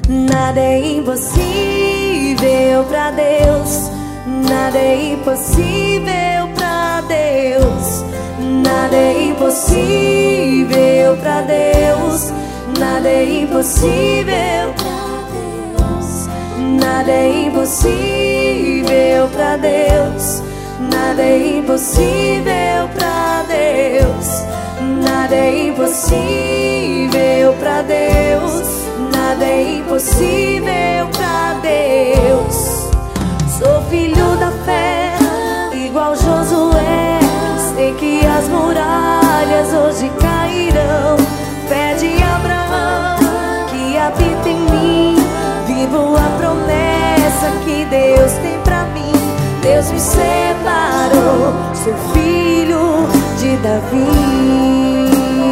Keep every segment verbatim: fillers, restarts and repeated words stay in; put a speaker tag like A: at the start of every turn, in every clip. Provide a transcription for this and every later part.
A: Nada é impossível pra Deus. Nada é impossível pra Deus. Nada é impossível pra Deus. Nada é impossível pra Deus. Nada é impossível pra Deus. Nada é impossível pra Deus. Nada é impossível pra Deus. Nada é impossível pra Deus. Sou filho da fé, igual Josué. Sei que as muralhas hoje cairão. Fé de Abraão, que habita em mim. Vivo a promessa que Deus tem pra mim. Deus me separou, sou filho de Davi.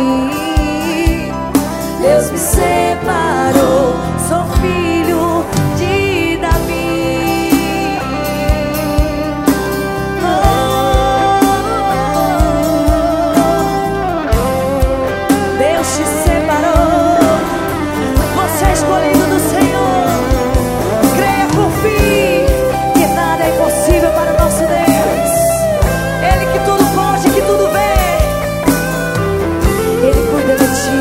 A: Deus me separou, sou filho de Davi. Oh, Deus te separou, você é escolhido do Senhor. Creia, confie, que nada é impossível para o nosso Deus. Ele que tudo pode, que tudo vê. Ele cuida de ti.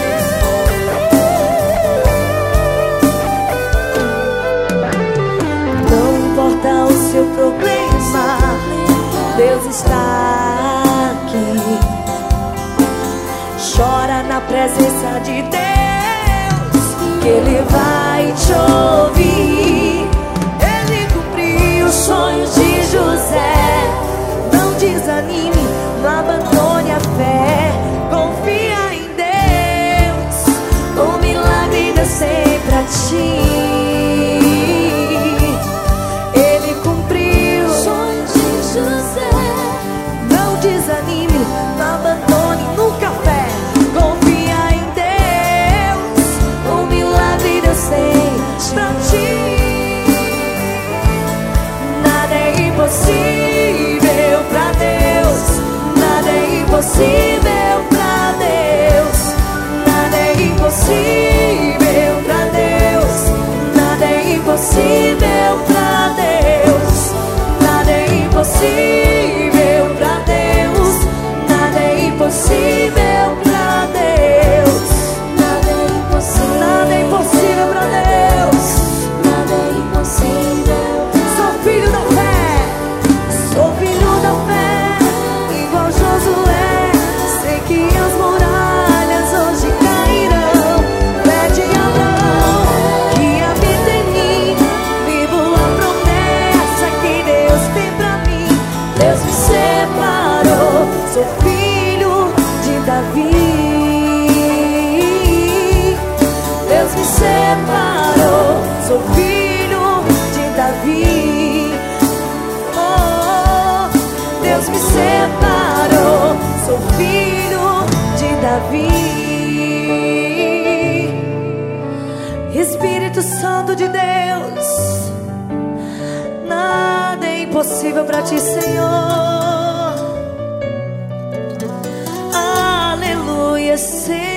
A: Seu problema, Deus está aqui. Chora na presença de Deus, que Ele vai te ouvir. Ele cumpriu os sonhos de José. Não desanime, não abandone a fé. Confia em Deus, o milagre Deus tem pra ti. Desanime, não abandone nunca a fé. Confia em Deus, o milagre Deus tem pra ti. Nada é impossível pra Deus. Nada é impossível pra Deus. Nada é impossível pra Deus. Nada é impossível pra Deus. Nada é impossível pra Deus. Nada é impossível pra Deus. Nada é impossível. Nada é impossível pra Deus. Nada é impossível. Sou filho da fé. Sou filho da fé, igual Josué. Sei que as muralhas hoje cairão. Fé de Abraão, que habita em mim. Vivo a promessa que Deus tem pra mim. Deus me separou, sou filho de Davi. Deus me separou, sou filho de Davi. Oh, Deus me separou, sou filho de Davi. Espírito Santo de Deus, nada é impossível pra ti, Senhor. Aleluia, Senhor.